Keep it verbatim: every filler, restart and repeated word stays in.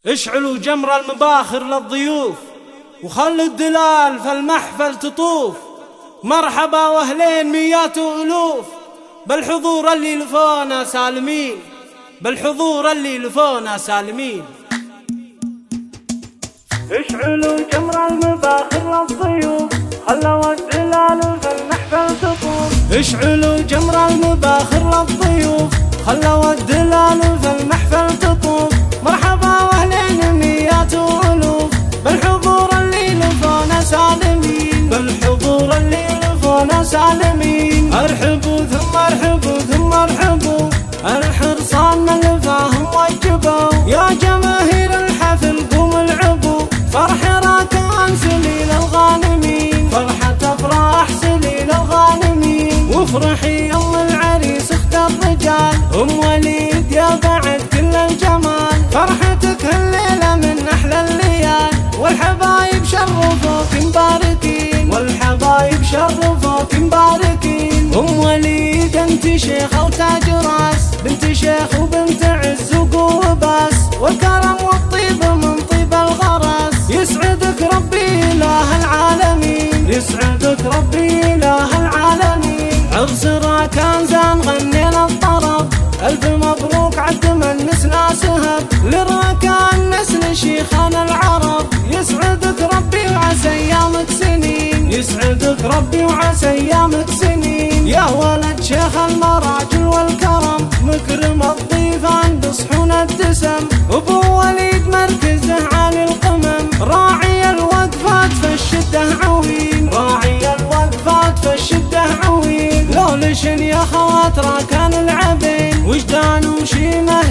اشعلوا جمر المباخر للضيوف وخلوا الدلال فالمحفل تطوف. مرحبا واهلين ميات والوف بالحضور اللي لفونا سالمين، بالحضور اللي لفونا سالمين. اشعلوا جمر المباخر للضيوف خلوا الدلال فالمحفل تطوف. اشعلوا جمر المباخر للضيوف خلوا الدلال فالمحفل تطوف. مرحبا واهلين ميات والوف بالحضور اللي لفونا سالمين، بالحضور اللي لفونا سالمين. ارحبوا ثم ارحبوا ثم ارحبوا الحرصان الفاهم وجبوا. يا جماهير الحفل قوموا العبوا فرح راكان سليل الغانمين، فرحة افراح سليل الغانمين. وافرحي ام العريس اخت الرجال ام وليد يا بعد كل الجمال. فرحتك هالليلة من احلى الليال والحبايب شرفوك مباركين، والحبايب شرفوك مباركين. ام وليد انت شيخة وتاج راس، بنت شيخ وبنت عز وقوة باس، والكرم والطيب من طيب الغرس. يسعدك ربي اله العالمين، يسعدك ربي اله العالمين. عرس راكان زان غنينا الطرب الف مبروك عد من نسنا سهب للراكان نسل شيخان العرب. يسعدك ربي وعسى ايامك سنين، يسعدك ربي وعسى ايامك سنين. يا ولد شيخ المراجل والكرم مكرم الضيف عند صحون الدسم. ابو وليد مركزه عالي القمم راعي الوقفات في الشده عوين، راعي الوقفات في الشده عوين. لولشن يا خوات راكان العبين وجدان وشيمه